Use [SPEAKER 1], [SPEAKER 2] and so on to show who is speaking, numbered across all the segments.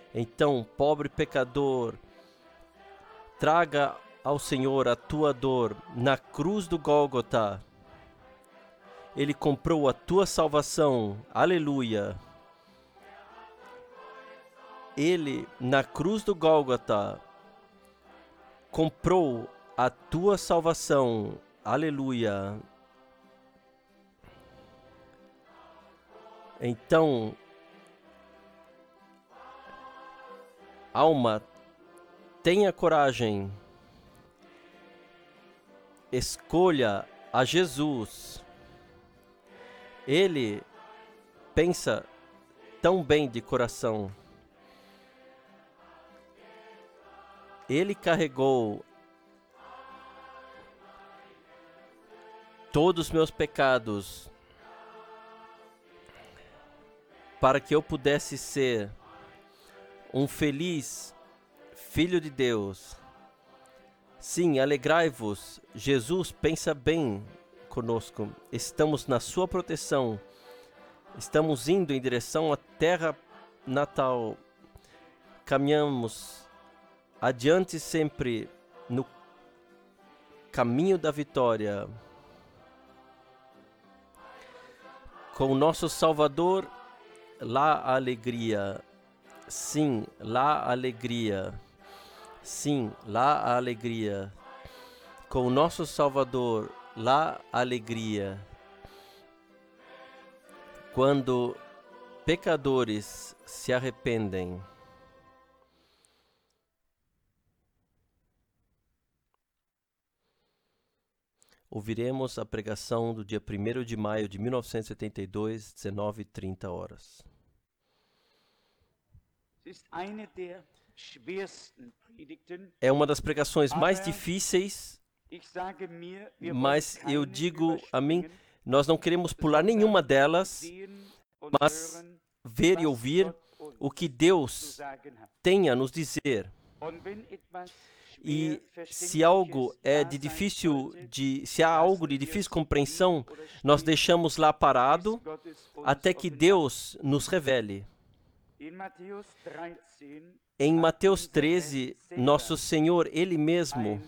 [SPEAKER 1] Então, pobre pecador, traga ao Senhor a tua dor. Na cruz do Gólgota, Ele comprou a tua salvação. Aleluia. Ele, na cruz do Gólgota, comprou a tua salvação. Aleluia. Então, alma, tenha coragem. Escolha a Jesus. Ele pensa tão bem de coração. Ele carregou todos os meus pecados para que eu pudesse ser um feliz filho de Deus. Sim, alegrai-vos. Jesus pensa bem conosco. Estamos na sua proteção. Estamos indo em direção à terra natal. Caminhamos adiante sempre no caminho da vitória. Com o nosso Salvador, lá a alegria. Sim, lá a alegria. Sim, lá a alegria. Com o nosso Salvador, lá a alegria. Quando pecadores se arrependem. Ouviremos a pregação do dia 1º de maio de 1982, 19h30. É uma das pregações mais difíceis, mas eu digo a mim, nós não queremos pular nenhuma delas, mas ver e ouvir o que Deus tem a nos dizer. E se algo é de difícil, se há algo de difícil compreensão, nós deixamos lá parado até que Deus nos revele. Em Mateus 13, nosso Senhor, Ele mesmo,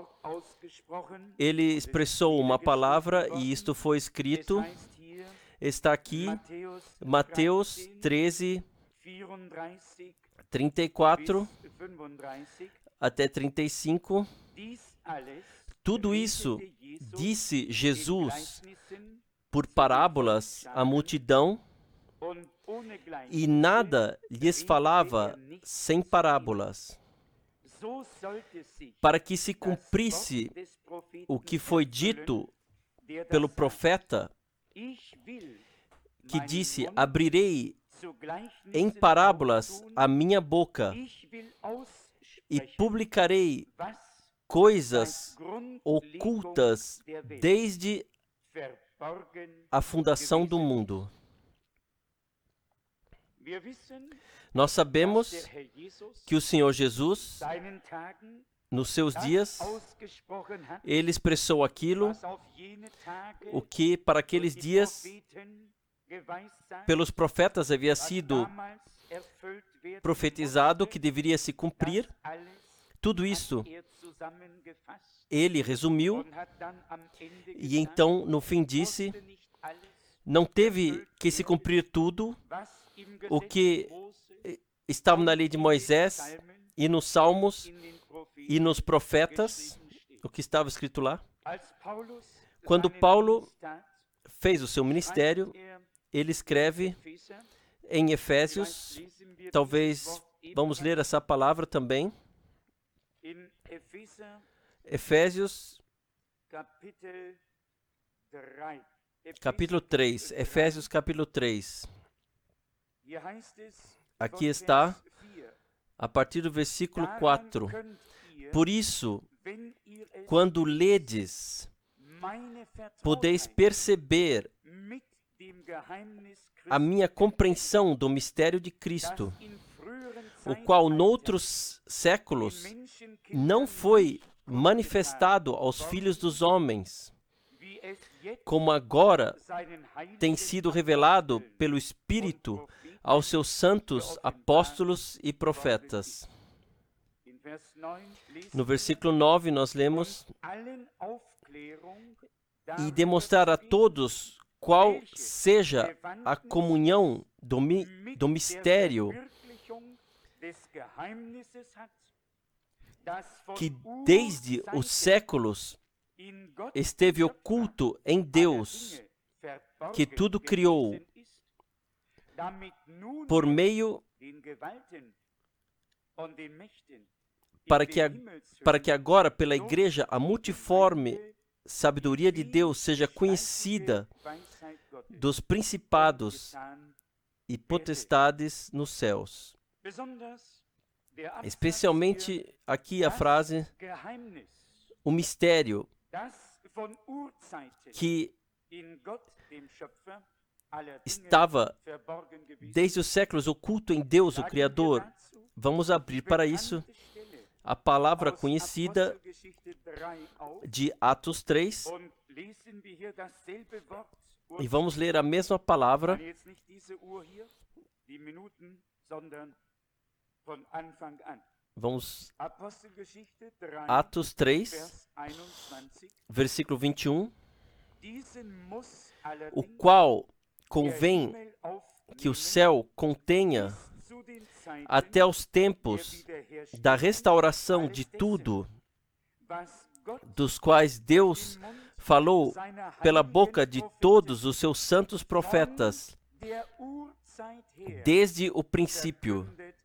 [SPEAKER 1] Ele expressou uma palavra e isto foi escrito, está aqui, Mateus 13, 34 até 35. Tudo isso disse Jesus por parábolas à multidão e nada lhes falava sem parábolas, para que se cumprisse o que foi dito pelo profeta, que disse: abrirei em parábolas a minha boca e publicarei coisas ocultas desde a fundação do mundo. Nós sabemos que o Senhor Jesus, nos seus dias, Ele expressou aquilo, o que para aqueles dias, pelos profetas havia sido profetizado, que deveria se cumprir. Tudo isso Ele resumiu e então no fim disse: não teve que se cumprir tudo o que estava na lei de Moisés e nos Salmos e nos profetas, o que estava escrito lá. Quando Paulo fez o seu ministério, ele escreve em Efésios, talvez vamos ler essa palavra também, Efésios capítulo 3, Efésios capítulo 3. Aqui está, a partir do versículo 4. Por isso, quando ledes, podeis perceber a minha compreensão do mistério de Cristo, o qual noutros séculos não foi manifestado aos filhos dos homens, como agora tem sido revelado pelo Espírito aos seus santos apóstolos e profetas. No versículo 9 nós lemos: e demonstrar a todos qual seja a comunhão do mistério que desde os séculos esteve oculto em Deus, que tudo criou, por meio para que agora pela Igreja a multiforme sabedoria de Deus seja conhecida dos principados e potestades nos céus. Especialmente aqui a frase, o mistério que estava desde os séculos oculto em Deus, o Criador. Vamos abrir para isso a palavra conhecida de Atos 3 e vamos ler a mesma palavra. Vamos, Atos 3, versículo 21, o qual convém que o céu contenha até os tempos da restauração de tudo, dos quais Deus falou pela boca de todos os seus santos profetas, desde o princípio.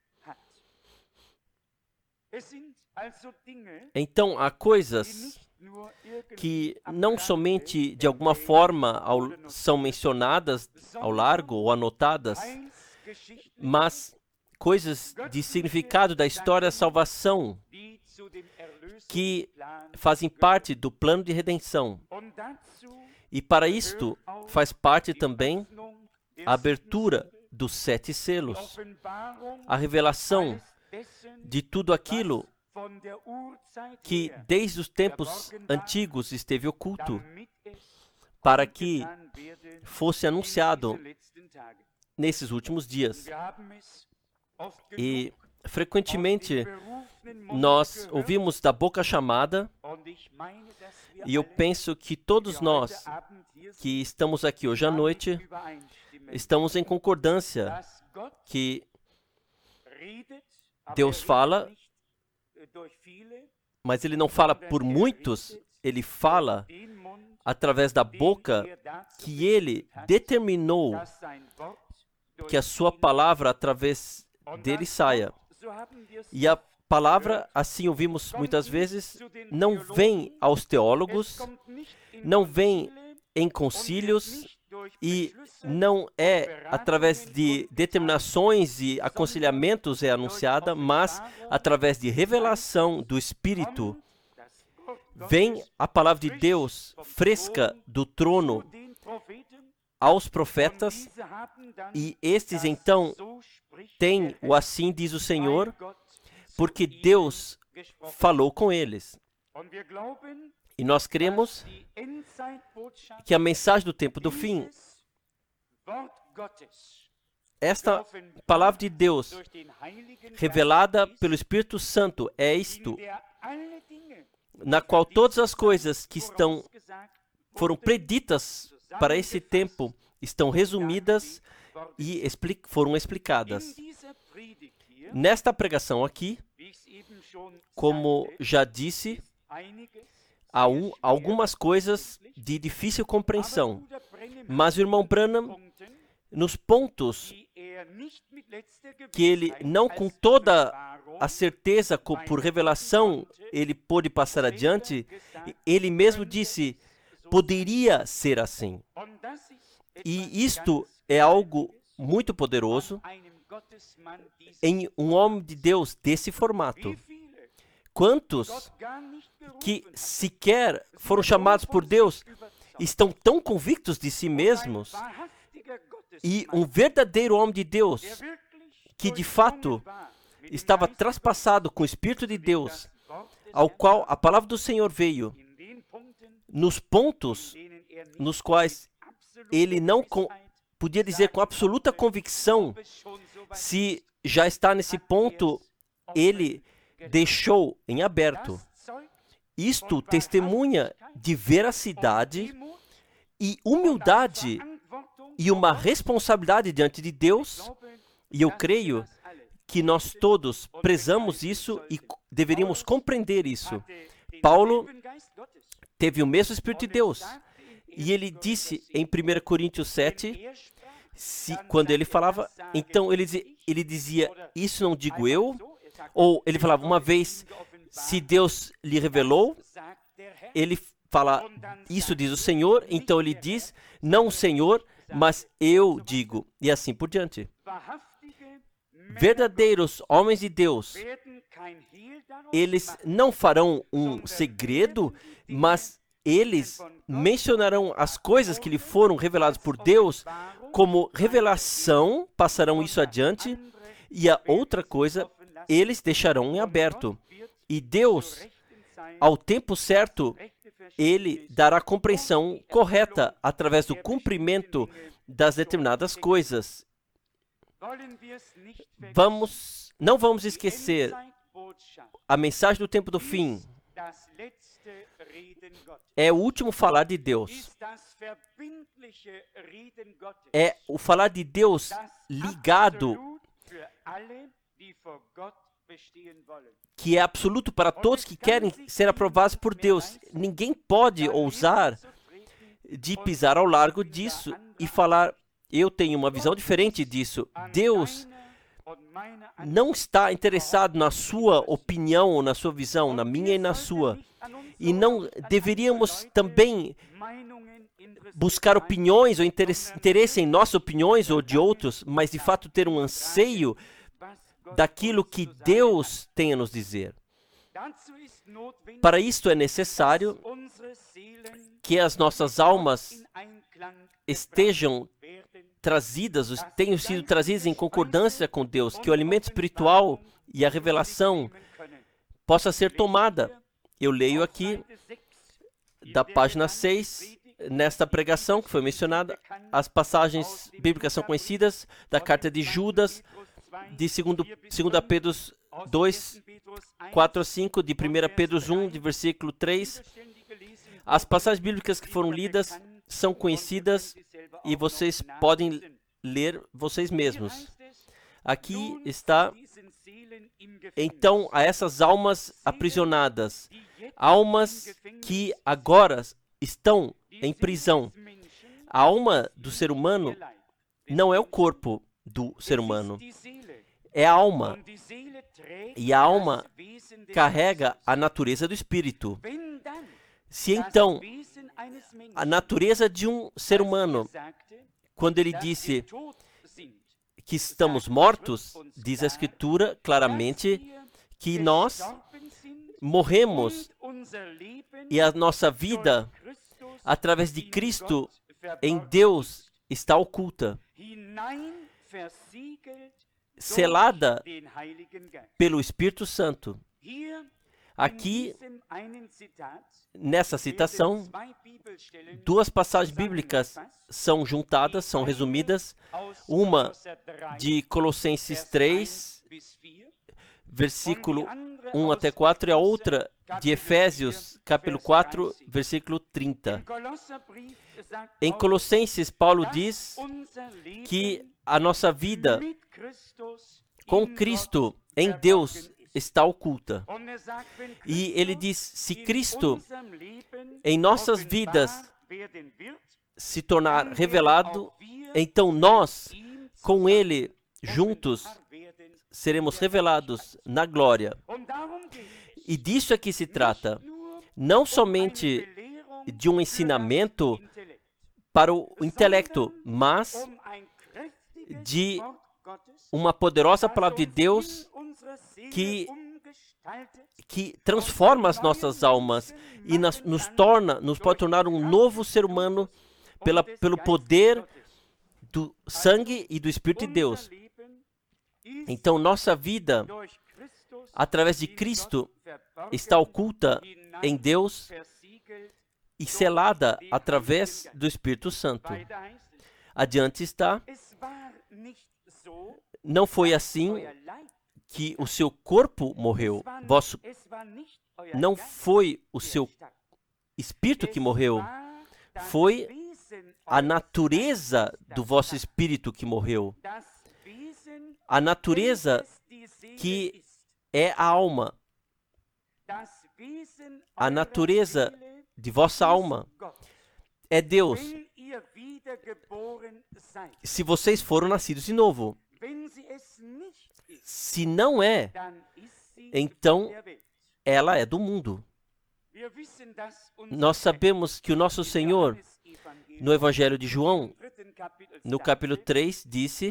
[SPEAKER 1] Então, há coisas que não somente de alguma forma são mencionadas ao largo ou anotadas, mas coisas de significado da história da salvação que fazem parte do plano de redenção. E para isto faz parte também a abertura dos 7 selos, a revelação de tudo aquilo que desde os tempos antigos esteve oculto, para que fosse anunciado nesses últimos dias. E frequentemente nós ouvimos da boca chamada, e eu penso que todos nós que estamos aqui hoje à noite estamos em concordância que Deus fala, mas Ele não fala por muitos, Ele fala através da boca que Ele determinou que a sua palavra através dele saia. E a palavra, assim ouvimos muitas vezes, não vem aos teólogos, não vem em concílios e não é através de determinações e aconselhamentos é anunciada, mas através de revelação do Espírito. Vem a palavra de Deus fresca do trono aos profetas, e estes então têm o assim diz o Senhor, porque Deus falou com eles. E nós cremos que a mensagem do tempo do fim, esta palavra de Deus, revelada pelo Espírito Santo, é isto, na qual todas as coisas que foram preditas para esse tempo estão resumidas e foram explicadas. Nesta pregação aqui, como já disse, há algumas coisas de difícil compreensão, mas o irmão Branham, nos pontos que ele não com toda a certeza, por revelação, ele pôde passar adiante, ele mesmo disse, poderia ser assim. E isto é algo muito poderoso em um homem de Deus desse formato. Quantos que sequer foram chamados por Deus estão tão convictos de si mesmos, e um verdadeiro homem de Deus que de fato estava traspassado com o Espírito de Deus, ao qual a palavra do Senhor veio, nos pontos nos quais ele não podia dizer com absoluta convicção, se já está nesse ponto, ele deixou em aberto. Isto testemunha de veracidade e humildade e uma responsabilidade diante de Deus, e eu creio que nós todos prezamos isso e deveríamos compreender isso. Paulo teve o mesmo Espírito de Deus, e ele disse em 1 Coríntios 7, quando ele falava, então ele dizia, isso não digo eu, ou ele falava uma vez, se Deus lhe revelou, ele fala, isso diz o Senhor, então ele diz, não o Senhor, mas eu digo, e assim por diante. Verdadeiros homens de Deus, eles não farão um segredo, mas eles mencionarão as coisas que lhe foram reveladas por Deus como revelação, passarão isso adiante, e a outra coisa, eles deixarão em aberto. E Deus, ao tempo certo, ele dará a compreensão correta através do cumprimento das determinadas coisas. Não vamos esquecer a mensagem do tempo do fim. É o último falar de Deus. É o falar de Deus ligado, que é absoluto para todos que querem ser aprovados por Deus. Ninguém pode ousar de pisar ao largo disso e falar, eu tenho uma visão diferente disso. Deus não está interessado na sua opinião ou na sua visão, na minha e na sua. E não deveríamos também buscar opiniões ou interesse em nossas opiniões ou de outros, mas de fato ter um anseio daquilo que Deus tem a nos dizer. Para isto é necessário que as nossas almas estejam tenham sido trazidas em concordância com Deus, que o alimento espiritual e a revelação possa ser tomada. Eu leio aqui da página 6, nesta pregação que foi mencionada, as passagens bíblicas são conhecidas, da carta de Judas, de 2 Pedro 2, 4 a 5, de 1 Pedro 1, de versículo 3. As passagens bíblicas que foram lidas são conhecidas e vocês podem ler vocês mesmos. Aqui está, então, a essas almas aprisionadas, almas que agora estão em prisão. A alma do ser humano não é o corpo do ser humano, é a alma. E a alma carrega a natureza do espírito. Se então a natureza de um ser humano, quando ele disse que estamos mortos, diz a Escritura claramente que nós morremos e a nossa vida, através de Cristo, em Deus, está oculta, selada pelo Espírito Santo. Aqui, nessa citação, duas passagens bíblicas são juntadas, são resumidas. Uma de Colossenses 3, versículo 1 até 4, e a outra de Efésios, capítulo 4, versículo 30. Em Colossenses, Paulo diz que a nossa vida com Cristo em Deus está oculta. E ele diz, se Cristo em nossas vidas se tornar revelado, então nós, com Ele, juntos, seremos revelados na glória. E disso é que se trata, não somente de um ensinamento para o intelecto, mas de uma poderosa palavra de Deus que transforma as nossas almas e nos pode tornar um novo ser humano pelo poder do sangue e do Espírito de Deus. Então, nossa vida, através de Cristo, está oculta em Deus e selada através do Espírito Santo. Adiante está, não foi assim que o seu corpo morreu. Não foi o seu espírito que morreu. Foi a natureza do vosso espírito que morreu. A natureza que é a alma. A natureza de vossa alma é Deus. Se vocês foram nascidos de novo. Se não é, então ela é do mundo. Nós sabemos que o nosso Senhor, no Evangelho de João, no capítulo 3, disse: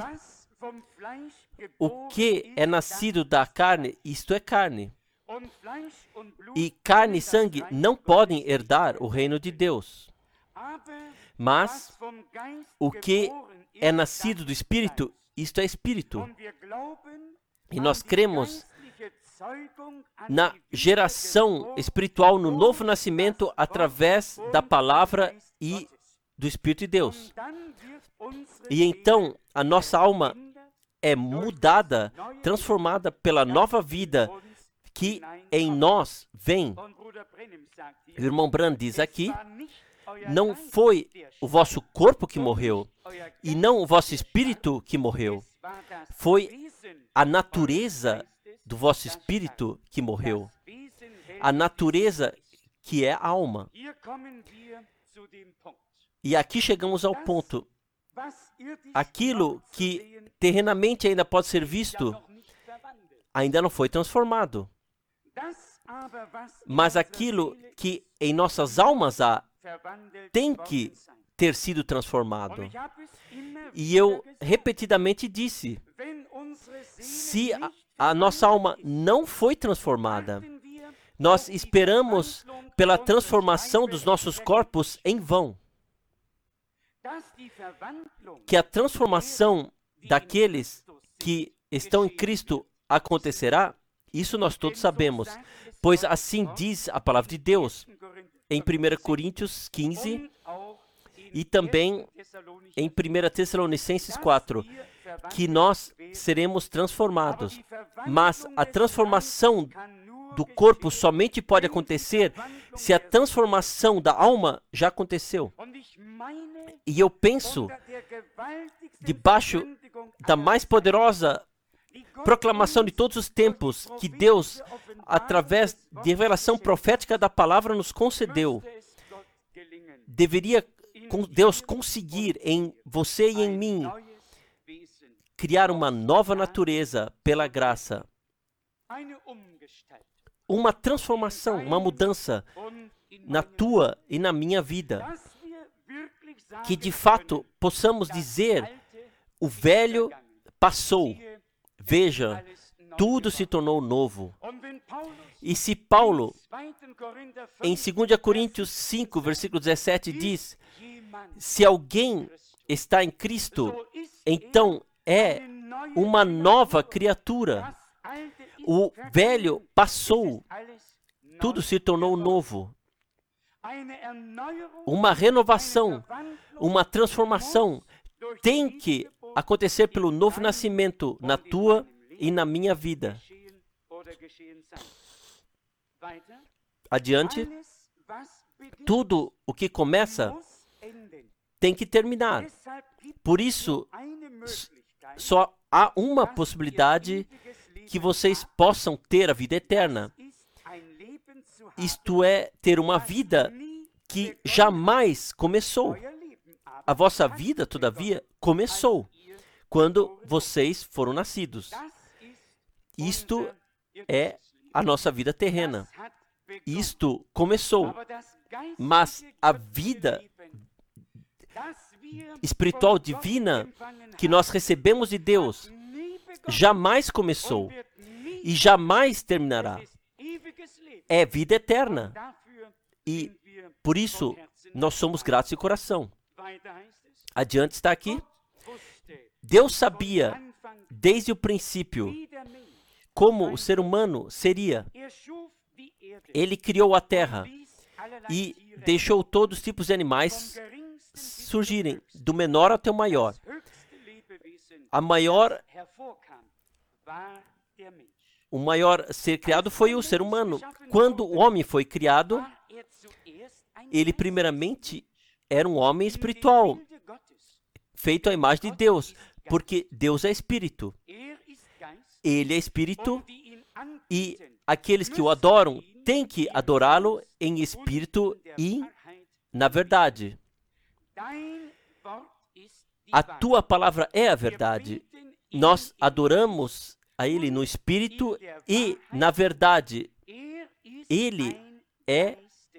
[SPEAKER 1] o que é nascido da carne, isto é carne. E carne e sangue não podem herdar o reino de Deus. Mas o que é nascido do Espírito, isto é Espírito. E nós cremos na geração espiritual, no novo nascimento, através da palavra e do Espírito de Deus. E então a nossa alma é mudada, transformada pela nova vida que em nós vem. O irmão Branham diz aqui, não foi o vosso corpo que morreu, e não o vosso espírito que morreu. Foi a natureza do vosso espírito que morreu. A natureza que é a alma. E aqui chegamos ao ponto. Aquilo que terrenamente ainda pode ser visto, ainda não foi transformado. Mas aquilo que em nossas almas há, tem que ter sido transformado. E eu repetidamente disse, se a nossa alma não foi transformada, nós esperamos pela transformação dos nossos corpos em vão. Que a transformação daqueles que estão em Cristo acontecerá, isso nós todos sabemos, pois assim diz a palavra de Deus em 1 Coríntios 15 e também em 1 Tessalonicenses 4, que nós seremos transformados. Mas a transformação do corpo somente pode acontecer se a transformação da alma já aconteceu. E eu penso, debaixo da mais poderosa proclamação de todos os tempos, que Deus, através de revelação profética da palavra, nos concedeu, deveria Deus conseguir em você e em mim criar uma nova natureza pela graça. Uma transformação, uma mudança na tua e na minha vida. Que de fato possamos dizer, o velho passou, veja, tudo se tornou novo. E se Paulo, em 2 Coríntios 5, versículo 17, diz, se alguém está em Cristo, então é uma nova criatura. O velho passou, tudo se tornou novo. Uma renovação, uma transformação tem que acontecer pelo novo nascimento na tua e na minha vida. Adiante, tudo o que começa tem que terminar. Por isso, só há uma possibilidade que vocês possam ter a vida eterna. Isto é, ter uma vida que jamais começou. A vossa vida, todavia, começou quando vocês foram nascidos. Isto é a nossa vida terrena. Isto começou. Mas a vida espiritual divina que nós recebemos de Deus jamais começou e jamais terminará. É vida eterna. E por isso nós somos gratos de coração. Adiante está aqui. Deus sabia desde o princípio como o ser humano seria. Ele criou a terra e deixou todos os tipos de animais surgirem, do menor até o maior. O maior ser criado foi o ser humano. Quando o homem foi criado, ele primeiramente era um homem espiritual, feito à imagem de Deus, porque Deus é espírito. Ele é espírito e aqueles que o adoram têm que adorá-lo em espírito e na verdade. A tua palavra é a verdade. Nós adoramos a Ele no espírito e na verdade. Ele é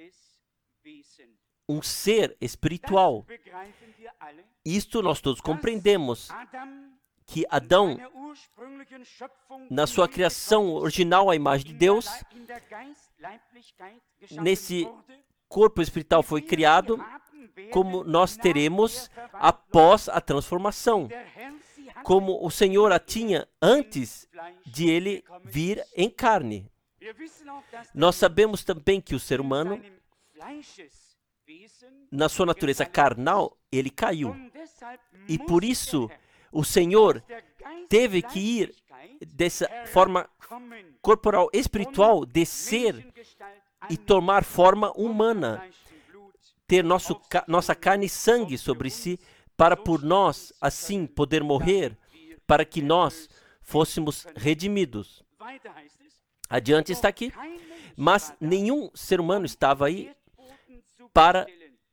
[SPEAKER 1] um ser espiritual. Isto nós todos compreendemos, que Adão, na sua criação original à imagem de Deus, nesse corpo espiritual foi criado, como nós teremos após a transformação, como o Senhor a tinha antes de ele vir em carne. Nós sabemos também que o ser humano, na sua natureza carnal, ele caiu. E por isso, o Senhor teve que ir dessa forma corporal, espiritual, descer e tomar forma humana, ter nossa carne e sangue sobre si, para por nós, assim, poder morrer, para que nós fôssemos redimidos. Adiante está aqui, mas nenhum ser humano estava aí para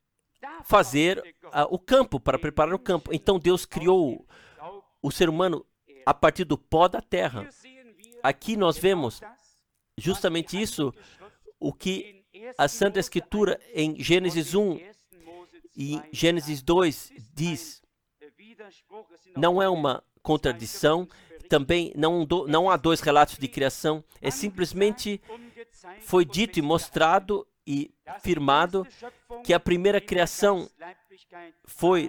[SPEAKER 1] fazer o campo, para preparar o campo. Então Deus criou o ser humano a partir do pó da terra. Aqui nós vemos justamente isso, o que a Santa Escritura em Gênesis 1 e Gênesis 2 diz. Não é uma contradição, também não há dois relatos de criação, é simplesmente foi dito e mostrado e firmado que a primeira criação foi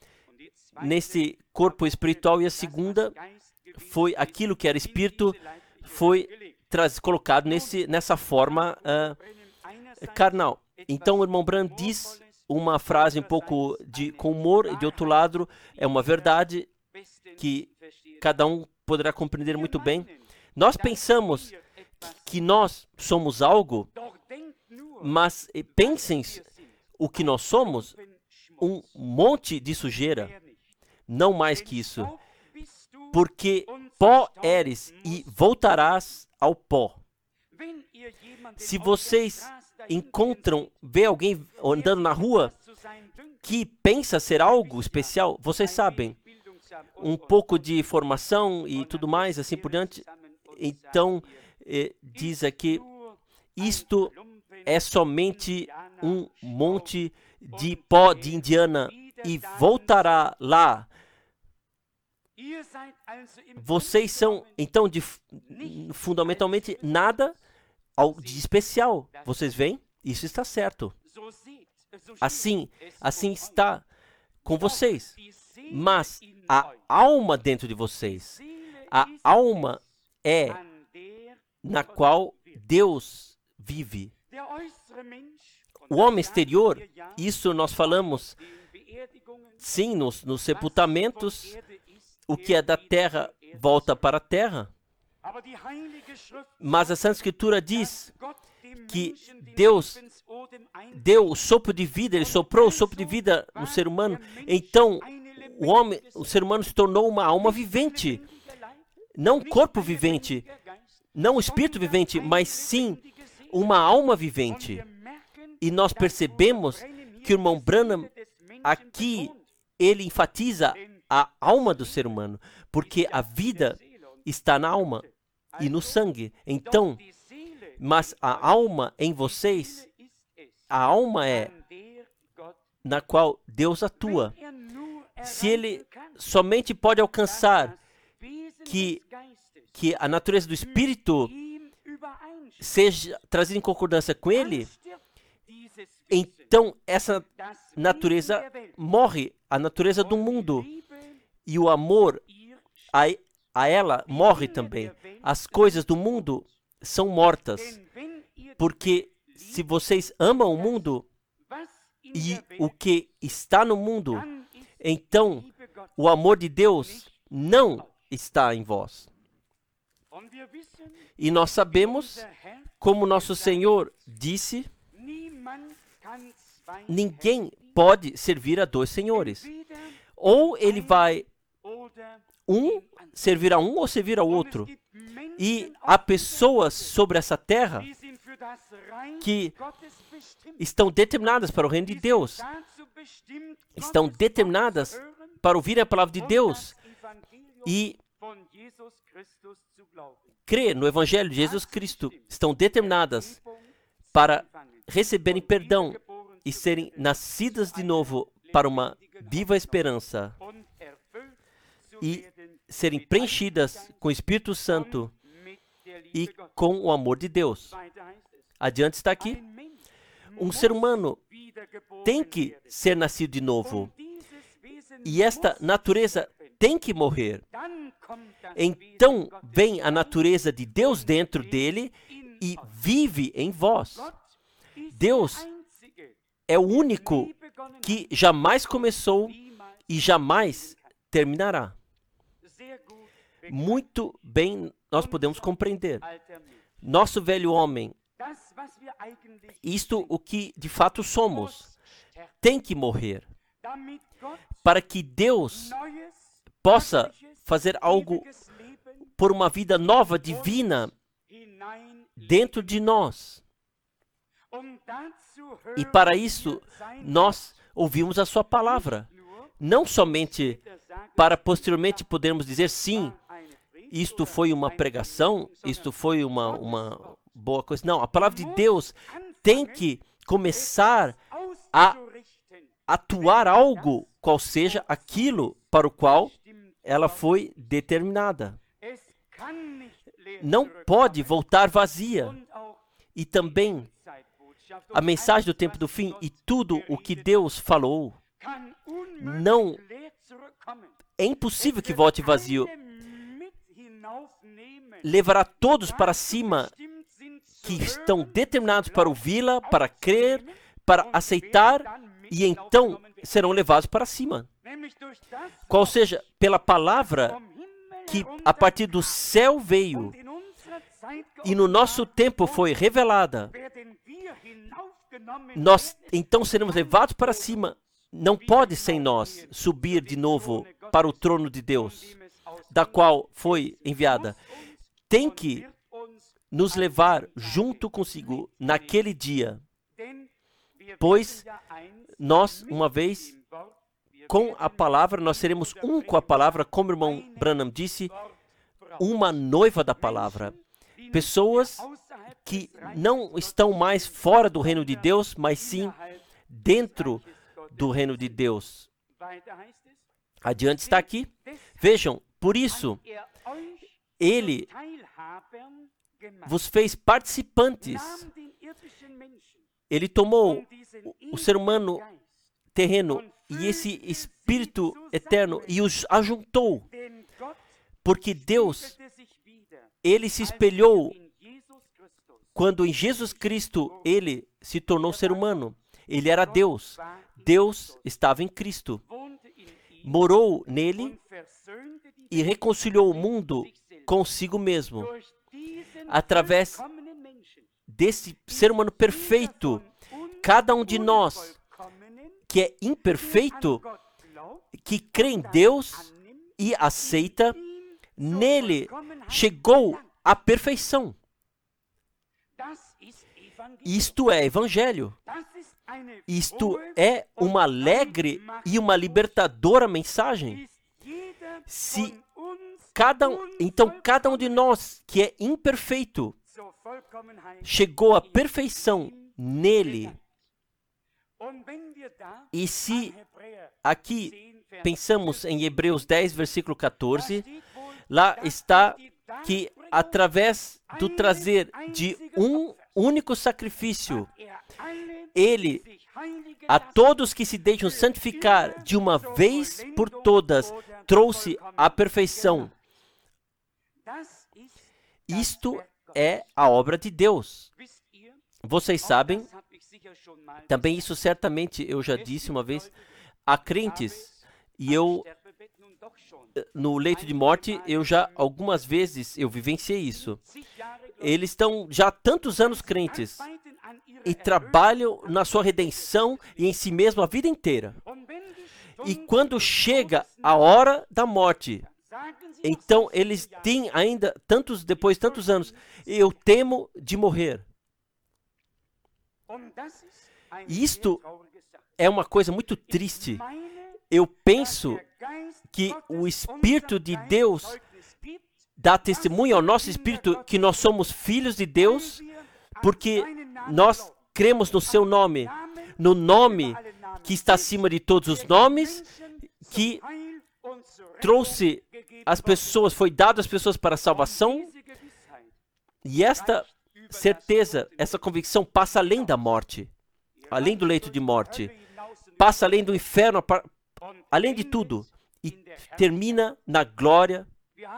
[SPEAKER 1] nesse corpo espiritual e a segunda foi aquilo que era espírito, foi colocado nessa forma carnal. Então o irmão Branham diz uma frase um pouco com humor e de outro lado é uma verdade que cada um poderá compreender muito bem. Nós pensamos que nós somos algo, mas pensem o que nós somos, um monte de sujeira, não mais que isso, porque pó eres e voltarás ao pó. Se vocês vê alguém andando na rua que pensa ser algo especial, vocês sabem, um pouco de formação e tudo mais, assim por diante, então diz aqui, isto é somente um monte de pó de Indiana e voltará lá. Vocês são, então, fundamentalmente nada de especial. Vocês veem? Isso está certo. Assim está com vocês. Mas a alma dentro de vocês, a alma é na qual Deus vive. O homem exterior, isso nós falamos, sim, nos sepultamentos, o que é da terra volta para a terra. Mas a Santa Escritura diz que Deus deu o sopro de vida, Ele soprou o sopro de vida no ser humano. Então, o ser humano se tornou uma alma vivente. Não um corpo vivente, não um espírito vivente, mas sim uma alma vivente. E nós percebemos que o irmão Branham, aqui, ele enfatiza a alma do ser humano, porque a vida está na alma e no sangue. Então, mas a alma em vocês, a alma é na qual Deus atua. Se ele somente pode alcançar que a natureza do Espírito seja trazida em concordância com ele, então essa natureza morre, a natureza do mundo. E o amor a ela morre também. As coisas do mundo são mortas. Porque se vocês amam o mundo, e o que está no mundo, então o amor de Deus não está em vós. E nós sabemos, como nosso Senhor disse, ninguém pode servir a dois senhores. Ou ele vai servir a um ou servir ao outro. E há pessoas sobre essa terra que estão determinadas para o reino de Deus. Estão determinadas para ouvir a palavra de Deus e crer no Evangelho de Jesus Cristo. Estão determinadas para receberem perdão e serem nascidas de novo para uma viva esperança e serem preenchidas com o Espírito Santo e com o amor de Deus. Adiante está aqui. Um ser humano tem que ser nascido de novo. E esta natureza tem que morrer. Então vem a natureza de Deus dentro dele e vive em vós. Deus é o único que jamais começou e jamais terminará. Muito bem, nós podemos compreender. Nosso velho homem, isto o que de fato somos, tem que morrer para que Deus possa fazer algo por uma vida nova, divina, dentro de nós. E para isso, nós ouvimos a sua palavra. Não somente para posteriormente podermos dizer, sim, isto foi uma pregação, isto foi uma boa coisa. Não, a palavra de Deus tem que começar a atuar algo, qual seja aquilo para o qual ela foi determinada. Não pode voltar vazia. E também a mensagem do tempo do fim e tudo o que Deus falou, não é impossível que volte vazio. Levará todos para cima que estão determinados para ouvi-la, para crer, para aceitar, e então serão levados para cima. Qual seja, pela palavra que a partir do céu veio e no nosso tempo foi revelada, nós então seremos levados para cima. Não pode sem nós subir de novo para o trono de Deus, da qual foi enviada. Tem que nos levar junto consigo naquele dia, pois nós, uma vez, com a palavra, nós seremos um com a palavra, como o irmão Branham disse, uma noiva da palavra. Pessoas que não estão mais fora do reino de Deus, mas sim dentro do reino de Deus. Adiante está aqui. Vejam, por isso, ele vos fez participantes. Ele tomou o ser humano terreno e esse espírito eterno e os ajuntou. Porque Deus, ele se espelhou quando em Jesus Cristo ele se tornou ser humano. Ele era Deus. Deus estava em Cristo. Morou nele e reconciliou o mundo consigo mesmo. Através desse ser humano perfeito, cada um de nós que é imperfeito, que crê em Deus e aceita, nele chegou à perfeição. Isto é Evangelho. Isto é uma alegre e uma libertadora mensagem. Então cada um de nós que é imperfeito chegou à perfeição nele. E se aqui pensamos em Hebreus 10, versículo 14, lá está que através do trazer de um único sacrifício, ele, a todos que se deixam santificar de uma vez por todas, trouxe a perfeição. Isto é a obra de Deus. Vocês sabem, Também isso certamente eu já disse uma vez, há crentes, e eu, no leito de morte, eu já algumas vezes eu vivenciei isso. Eles estão já há tantos anos crentes e trabalham na sua redenção e em si mesmo a vida inteira. E quando chega a hora da morte, então eles têm ainda depois de tantos anos, eu temo de morrer. E isto é uma coisa muito triste. Eu penso que o Espírito de Deus dá testemunho ao nosso espírito que nós somos filhos de Deus, porque nós cremos no seu nome, no nome que está acima de todos os nomes, que trouxe as pessoas, foi dado às pessoas para a salvação. E esta certeza, essa convicção passa além da morte, além do leito de morte, passa além do inferno, além de tudo, e termina na glória.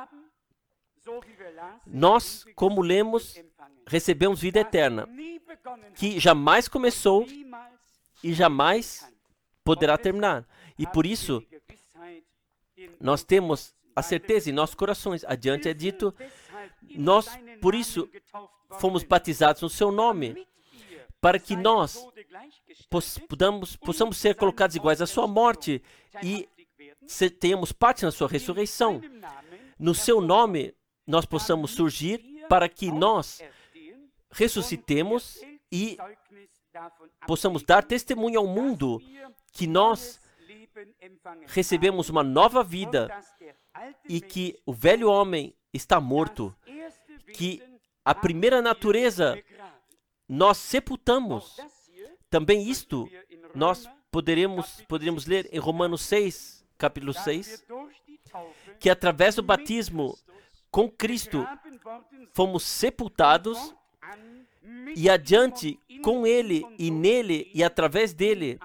[SPEAKER 1] Nós, como lemos, recebemos vida eterna, que jamais começou e jamais poderá terminar. E por isso, nós temos a certeza em nossos corações. Adiante é dito, nós, por isso, fomos batizados no seu nome, para que nós possamos ser colocados iguais à sua morte e tenhamos parte na sua ressurreição. No seu nome, nós possamos surgir para que nós ressuscitemos e possamos dar testemunho ao mundo que nós recebemos uma nova vida e que o velho homem está morto, que a primeira natureza nós sepultamos. Também isto nós poderíamos ler em Romanos 6, capítulo 6, que através do batismo com Cristo fomos sepultados e adiante com Ele e nele e através dele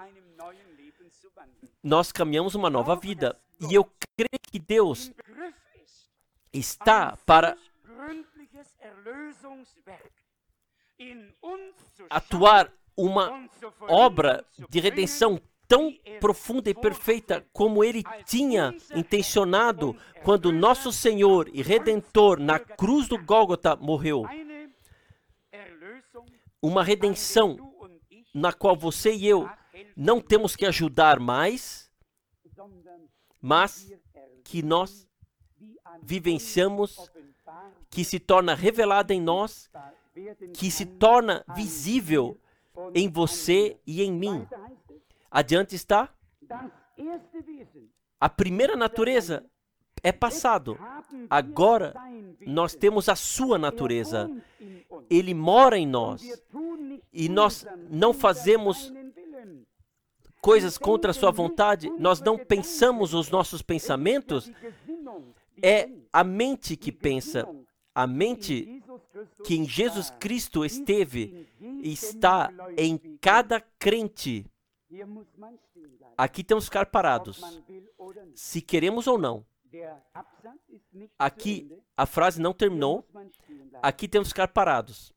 [SPEAKER 1] nós caminhamos uma nova vida. E eu creio que Deus está para atuar uma obra de redenção tão profunda e perfeita como Ele tinha intencionado quando nosso Senhor e Redentor na cruz do Gólgota morreu. Uma redenção na qual você e eu não temos que ajudar mais, mas que nós vivenciamos, que se torna revelada em nós, que se torna visível em você e em mim. Adiante está, a primeira natureza é passado. Agora nós temos a sua natureza. Ele mora em nós. E nós não fazemos coisas contra a sua vontade. Nós não pensamos os nossos pensamentos. É a mente que pensa. A mente que em Jesus Cristo esteve e está em cada crente. Aqui temos que ficar parados, se queremos ou não. Aqui a frase não terminou. Aqui temos que ficar parados.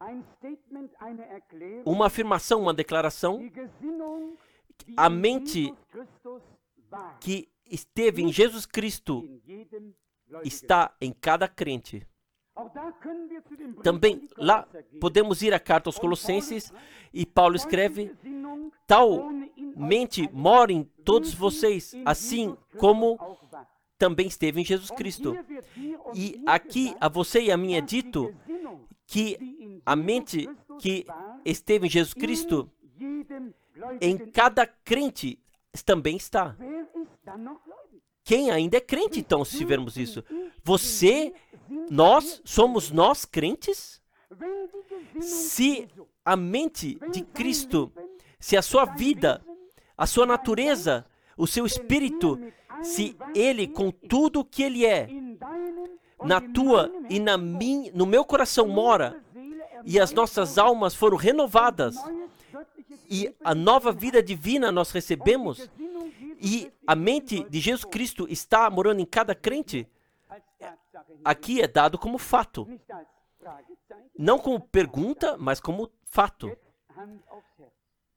[SPEAKER 1] Uma afirmação, uma declaração. A mente que esteve em Jesus Cristo está em cada crente. Também lá podemos ir à carta aos Colossenses e Paulo escreve: tal mente mora em todos vocês, assim como também esteve em Jesus Cristo. E aqui a você e a mim é dito que a mente que esteve em Jesus Cristo em cada crente também está. Quem ainda é crente, então, se vermos isso? Você, somos nós crentes? Se a mente de Cristo, se a sua vida, a sua natureza, o seu espírito, se ele, com tudo o que ele é, na tua e no meu coração mora, e as nossas almas foram renovadas, e a nova vida divina nós recebemos, e a mente de Jesus Cristo está morando em cada crente, aqui é dado como fato. Não como pergunta, mas como fato.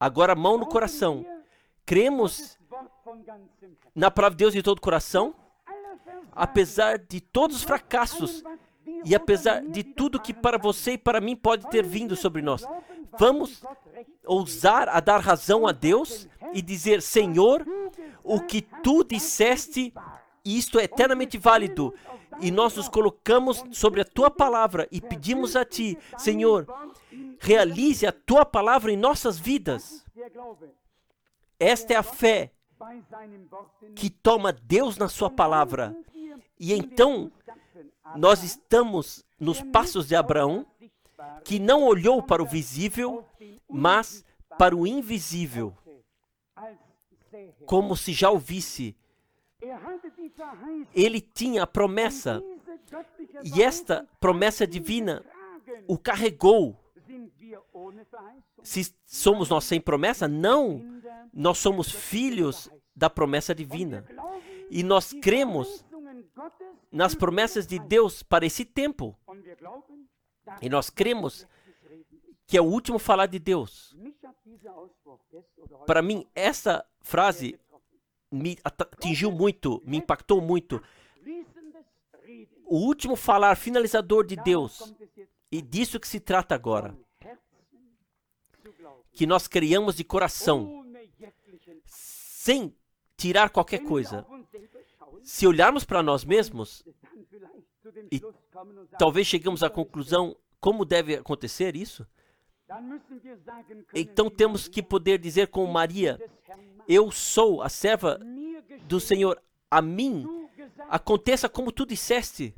[SPEAKER 1] Agora, mão no coração. Cremos na palavra de Deus de todo o coração, apesar de todos os fracassos e apesar de tudo que para você e para mim pode ter vindo sobre nós. Vamos ousar a dar razão a Deus e dizer: Senhor, o que tu disseste, isto é eternamente válido. E nós nos colocamos sobre a tua palavra e pedimos a ti: Senhor, realize a tua palavra em nossas vidas. Esta é a fé que toma Deus na sua palavra. E então, nós estamos nos passos de Abraão, que não olhou para o visível, mas para o invisível, como se já o visse. Ele tinha a promessa, e esta promessa divina o carregou. Se somos nós sem promessa? Não. Nós somos filhos da promessa divina. E nós cremos nas promessas de Deus para esse tempo. E nós cremos que é o último falar de Deus. Para mim, essa frase me atingiu muito, me impactou muito. O último falar finalizador de Deus. E disso que se trata agora. Que nós criamos de coração, sem tirar qualquer coisa. Se olharmos para nós mesmos, e talvez chegamos à conclusão como deve acontecer isso, então temos que poder dizer com Maria: eu sou a serva do Senhor, a mim aconteça como tu disseste.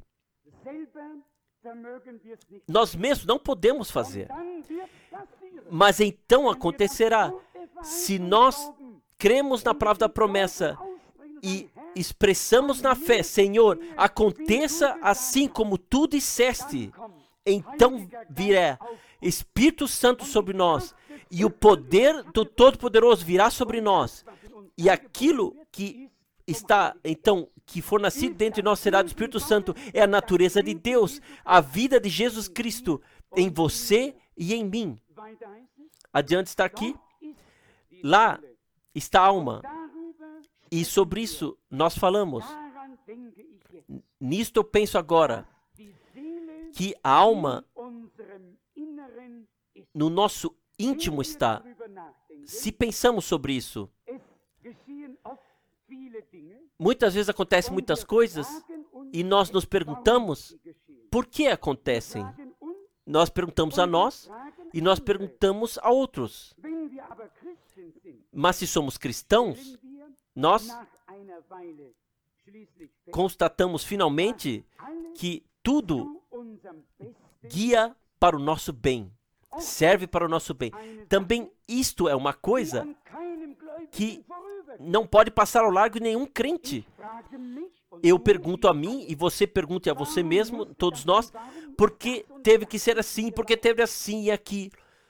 [SPEAKER 1] Nós mesmos não podemos fazer. Mas então acontecerá, se nós cremos na palavra da promessa e expressamos na fé: Senhor, aconteça assim como tu disseste. Então virá Espírito Santo sobre nós e o poder do Todo-Poderoso virá sobre nós. E aquilo que está, então, que for nascido dentro de nós será do Espírito Santo. É a natureza de Deus, a vida de Jesus Cristo em você e em mim. Adiante está aqui. Lá está a alma. E sobre isso nós falamos. Nisto eu penso agora, que a alma no nosso íntimo está. Se pensamos sobre isso, muitas vezes acontecem muitas coisas e nós nos perguntamos por que acontecem. Nós perguntamos a nós e nós perguntamos a outros. Mas se somos cristãos, nós constatamos finalmente que tudo guia para o nosso bem, serve para o nosso bem. Também isto é uma coisa que não pode passar ao largo de nenhum crente. Eu pergunto a mim, e você pergunte a você mesmo, todos nós, por que teve que ser assim, por que teve assim e aqui.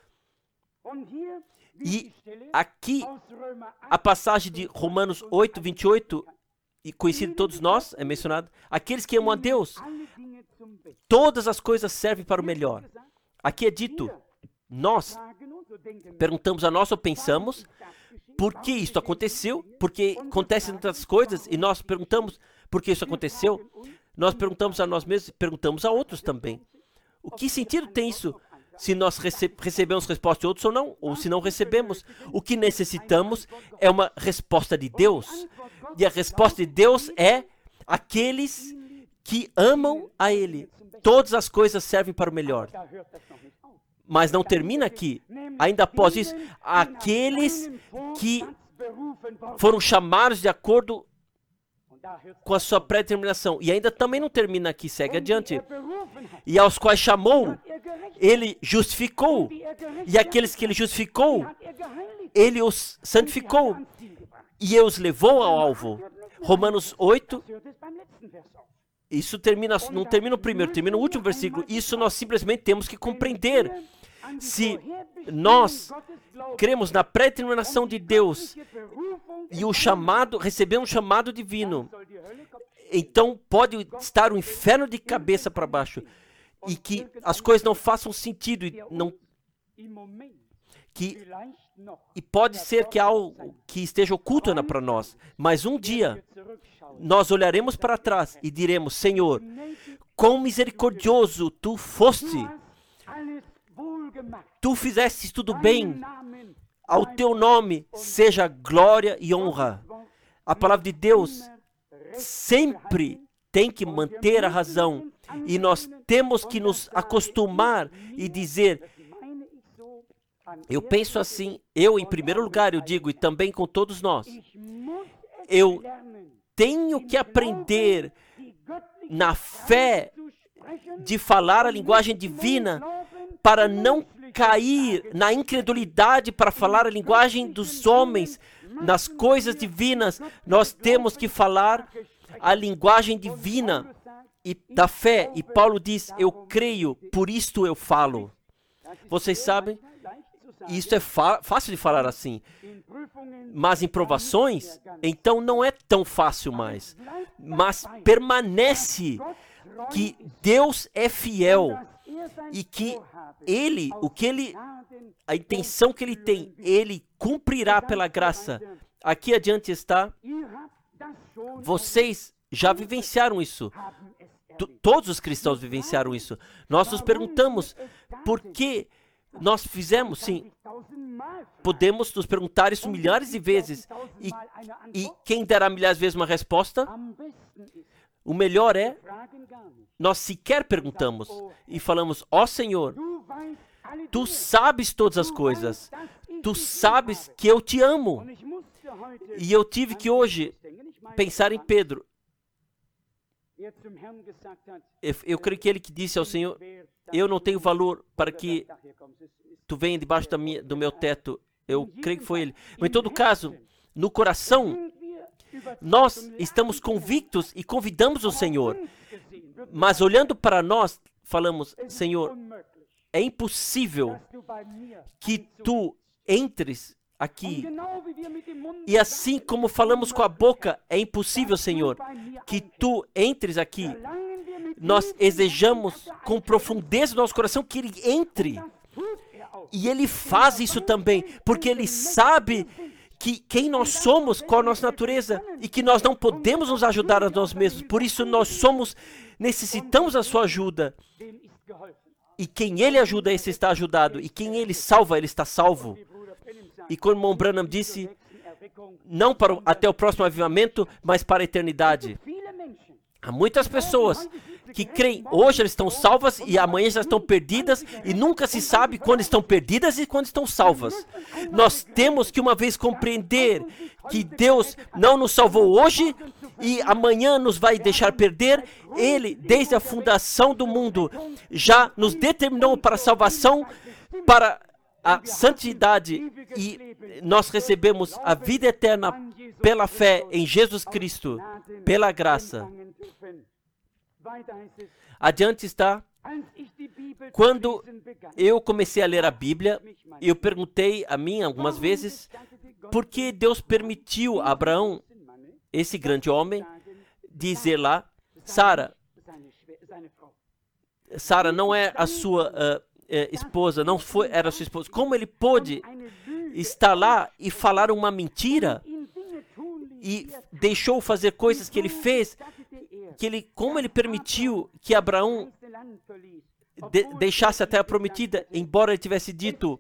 [SPEAKER 1] E aqui, a passagem de Romanos 8, 28, e conhecido de todos nós, é mencionado: aqueles que amam a Deus, todas as coisas servem para o melhor. Aqui é dito, nós perguntamos a nós ou pensamos, por que isso aconteceu? Porque acontecem outras coisas e nós perguntamos por que isso aconteceu. Nós perguntamos a nós mesmos e perguntamos a outros também. O que sentido tem isso? Se nós recebemos resposta de outros ou não, ou se não recebemos. O que necessitamos é uma resposta de Deus. E a resposta de Deus é: aqueles que amam a Ele, todas as coisas servem para o melhor. Mas não termina aqui. Ainda após isso, aqueles que foram chamados de acordo com a sua pré-determinação. E ainda também não termina aqui, segue adiante. E aos quais chamou, ele justificou. E aqueles que ele justificou, ele os santificou. E os levou ao alvo. Romanos 8. Isso termina, não termina o primeiro, termina o último versículo. Isso nós simplesmente temos que compreender. Se nós cremos na pré-determinação de Deus e o chamado, recebemos um chamado divino, então pode estar o inferno de cabeça para baixo e que as coisas não façam sentido e não, e pode ser que algo que esteja oculto para nós, mas um dia nós olharemos para trás e diremos: Senhor, quão misericordioso Tu foste, Tu fizeste tudo bem, ao Teu nome seja glória e honra. A palavra de Deus sempre tem que manter a razão, e nós temos que nos acostumar e dizer: eu penso assim, eu em primeiro lugar, eu digo, e também com todos nós, eu tenho que aprender na fé de falar a linguagem divina para não cair na incredulidade para falar a linguagem dos homens, nas coisas divinas. Nós temos que falar a linguagem divina e da fé. E Paulo diz: eu creio, por isto eu falo. Vocês sabem, isso é fácil de falar assim, mas em provações, então não é tão fácil mais. Mas permanece que Deus é fiel e que a intenção que Ele tem, Ele cumprirá pela graça. Aqui adiante está, vocês já vivenciaram isso. Todos os cristãos vivenciaram isso. Nós nos perguntamos por que nós fizemos, sim. Podemos nos perguntar isso milhares de vezes. E quem dará milhares de vezes uma resposta? O melhor é, nós sequer perguntamos e falamos: ó Senhor, Tu sabes todas as coisas. Tu sabes que eu te amo. E eu tive que hoje pensar em Pedro. Eu creio que ele que disse ao Senhor: eu não tenho valor para que Tu venha debaixo do meu teto. Eu creio que foi ele. Mas em todo caso, no coração, nós estamos convictos e convidamos o Senhor. Mas olhando para nós, falamos: Senhor, é impossível que Tu entres aqui. E assim como falamos com a boca, é impossível, Senhor, que Tu entres aqui. Nós desejamos com profundeza do nosso coração que Ele entre. E Ele faz isso também, porque Ele sabe quem nós somos, qual a nossa natureza, e que nós não podemos nos ajudar a nós mesmos. Por isso necessitamos da sua ajuda. E quem Ele ajuda, esse está ajudado. E quem Ele salva, ele está salvo. E como o irmão Branham disse, não até o próximo avivamento, mas para a eternidade. Há muitas pessoas que creem, hoje elas estão salvas e amanhã já estão perdidas, e nunca se sabe quando estão perdidas e quando estão salvas. Nós temos que uma vez compreender que Deus não nos salvou hoje e amanhã nos vai deixar perder. Ele, desde a fundação do mundo, já nos determinou para a salvação, para a santidade, e nós recebemos a vida eterna pela fé em Jesus Cristo, pela graça. Adiante está: quando eu comecei a ler a Bíblia, eu perguntei a mim algumas vezes por que Deus permitiu a Abraão, esse grande homem, dizer lá: Sara não é a sua esposa, não era a sua esposa. Como ele pôde estar lá e falar uma mentira e deixou fazer coisas que ele fez? Como ele permitiu que Abraão deixasse a terra prometida, embora ele tivesse dito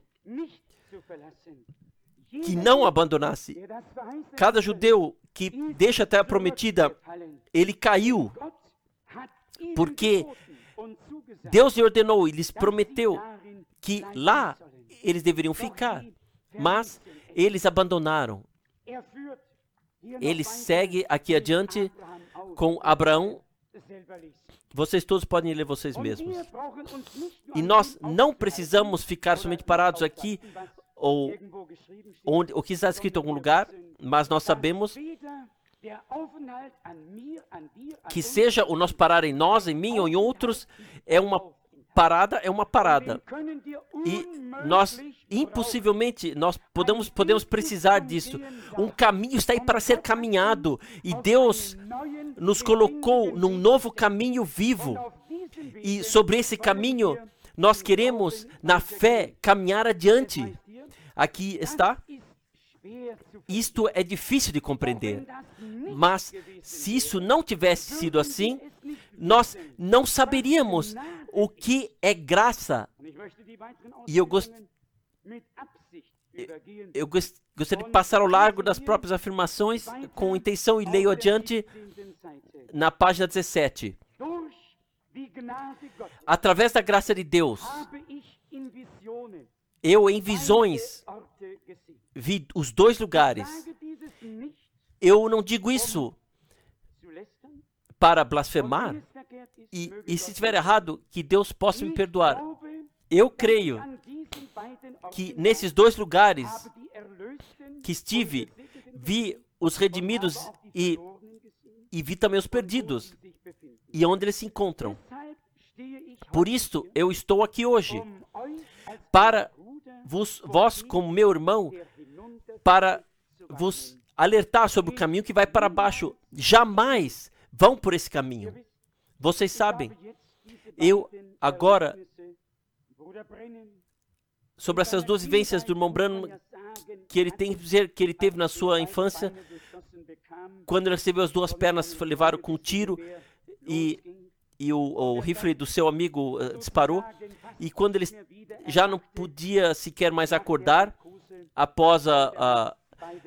[SPEAKER 1] que não abandonasse? Cada judeu que deixa a terra prometida, ele caiu, porque Deus lhe ordenou e lhes prometeu que lá eles deveriam ficar, mas eles abandonaram. Ele segue aqui adiante com Abraão. Vocês todos podem ler vocês mesmos. E nós não precisamos ficar somente parados aqui, ou o que está escrito em algum lugar, mas nós sabemos que seja o nosso parar em nós, em mim ou em outros, é uma parada. E nós, impossivelmente, nós podemos precisar disso. Um caminho está aí para ser caminhado. E Deus nos colocou num novo caminho vivo. E sobre esse caminho, nós queremos, na fé, caminhar adiante. Aqui está. Isto é difícil de compreender, mas se isso não tivesse sido assim, nós não saberíamos o que é graça. E eu gostaria de passar ao largo das próprias afirmações com intenção e leio adiante na página 17. Através da graça de Deus, eu em visões vi os dois lugares. Eu não digo isso para blasfemar, e se estiver errado, que Deus possa me perdoar. Eu creio que nesses dois lugares que estive, vi os redimidos e vi também os perdidos, e onde eles se encontram. Por isso, eu estou aqui hoje, para vós como meu irmão, para vos alertar sobre o caminho que vai para baixo. Jamais vão por esse caminho. Vocês sabem, eu agora, sobre essas duas vivências do irmão Branham, que ele tem que dizer que ele teve na sua infância, quando ele recebeu as duas pernas, levaram com um tiro e o rifle do seu amigo disparou, e quando ele já não podia sequer mais acordar, após a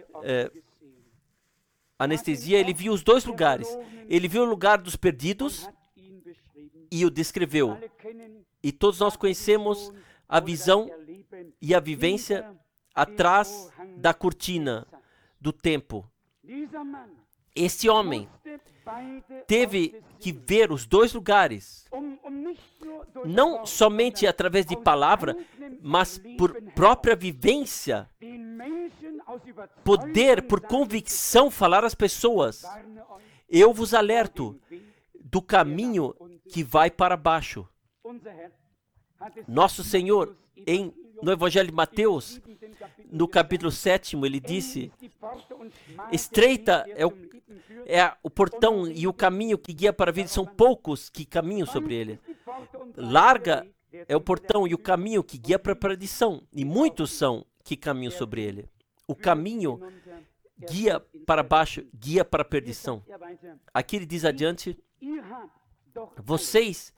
[SPEAKER 1] anestesia, ele viu os dois lugares. Ele viu o lugar dos perdidos e o descreveu. E todos nós conhecemos a visão e a vivência atrás da cortina do tempo. Esse homem teve que ver os dois lugares, não somente através de palavra, mas por própria vivência, poder, por convicção, falar às pessoas. Eu vos alerto do caminho que vai para baixo. Nosso Senhor, no Evangelho de Mateus, no capítulo 7, ele disse: estreita é o portão e o caminho que guia para a vida, são poucos que caminham sobre ele. Larga é o portão e o caminho que guia para a perdição, e muitos são que caminham sobre ele. O caminho guia para baixo, guia para a perdição. Aqui ele diz adiante: vocês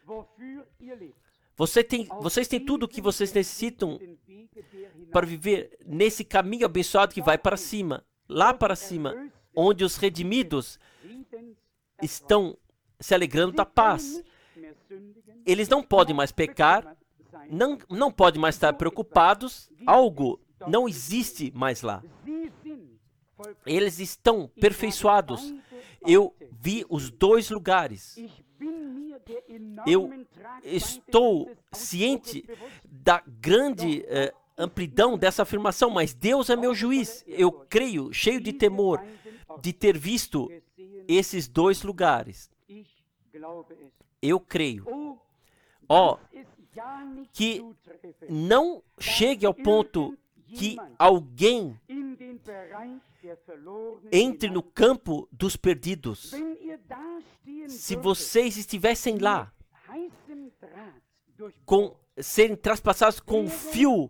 [SPEAKER 1] têm tudo o que vocês necessitam para viver nesse caminho abençoado que vai para cima, lá para cima, onde os redimidos estão se alegrando da paz. Eles não podem mais pecar, não podem mais estar preocupados, algo não existe mais lá. Eles estão perfeiçoados. Eu vi os dois lugares. Eu estou ciente da grande amplidão dessa afirmação, mas Deus é meu juiz. Eu creio, cheio de temor, de ter visto esses dois lugares. Eu creio. Que não chegue ao ponto que alguém entre no campo dos perdidos. Se vocês estivessem lá, serem traspassados com um fio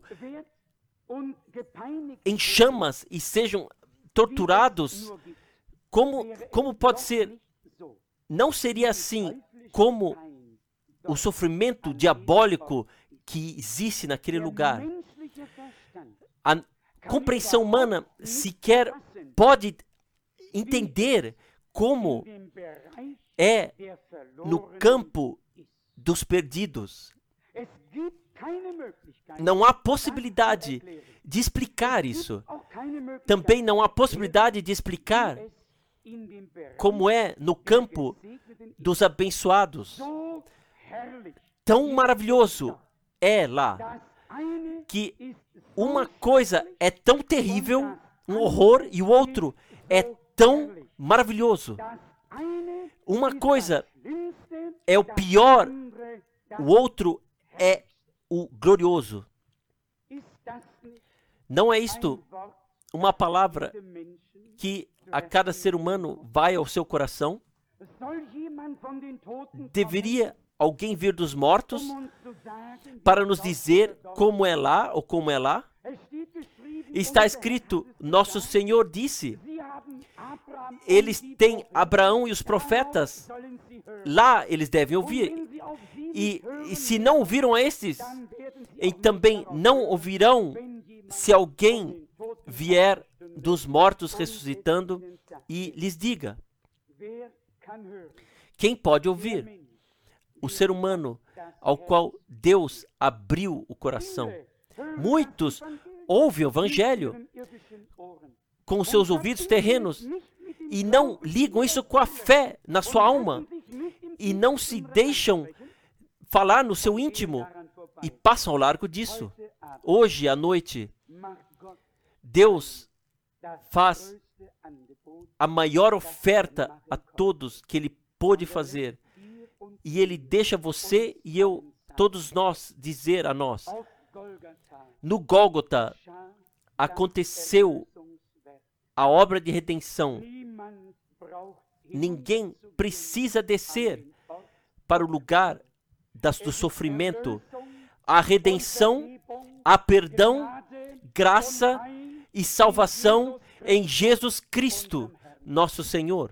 [SPEAKER 1] em chamas e sejam torturados, como pode ser? Não seria assim como o sofrimento diabólico que existe naquele lugar. A compreensão humana sequer pode entender como é no campo dos perdidos. Não há possibilidade de explicar isso. Também não há possibilidade de explicar como é no campo dos abençoados. Tão maravilhoso é lá, que uma coisa é tão terrível, um horror, e o outro é tão maravilhoso. Uma coisa é o pior, o outro é o glorioso. Não é isto uma palavra que a cada ser humano vai ao seu coração? Deveria alguém vir dos mortos para nos dizer como é lá ou como é lá? Está escrito, nosso Senhor disse, eles têm Abraão e os profetas, lá eles devem ouvir. E se não ouviram a estes, e também não ouvirão se alguém vier dos mortos ressuscitando e lhes diga. Quem pode ouvir? O ser humano ao qual Deus abriu o coração. Muitos ouvem o Evangelho com os seus ouvidos terrenos e não ligam isso com a fé na sua alma e não se deixam falar no seu íntimo e passam ao largo disso. Hoje à noite, Deus faz a maior oferta a todos que Ele pôde fazer. E Ele deixa você e eu, todos nós, dizer a nós. No Gólgota aconteceu a obra de redenção. Ninguém precisa descer para o lugar do sofrimento. A redenção, a perdão, graça e salvação em Jesus Cristo, nosso Senhor.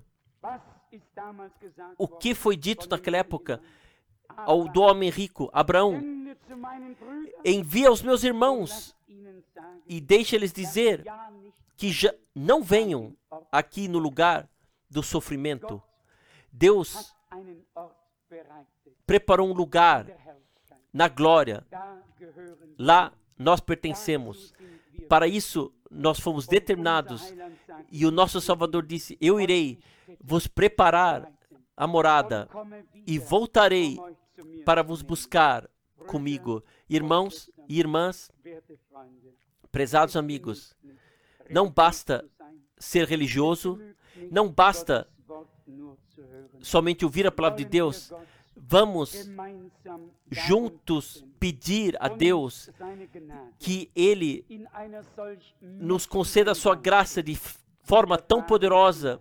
[SPEAKER 1] O que foi dito naquela época do homem rico, Abraão? Envia aos meus irmãos e deixa-lhes dizer que já não venham aqui no lugar do sofrimento. Deus preparou um lugar na glória. Lá nós pertencemos. Para isso, nós fomos determinados. E o nosso Salvador disse, eu irei vos preparar a morada e voltarei para vos buscar comigo. Irmãos e irmãs, prezados amigos, não basta ser religioso, não basta somente ouvir a palavra de Deus. Vamos juntos pedir a Deus que Ele nos conceda a sua graça de forma tão poderosa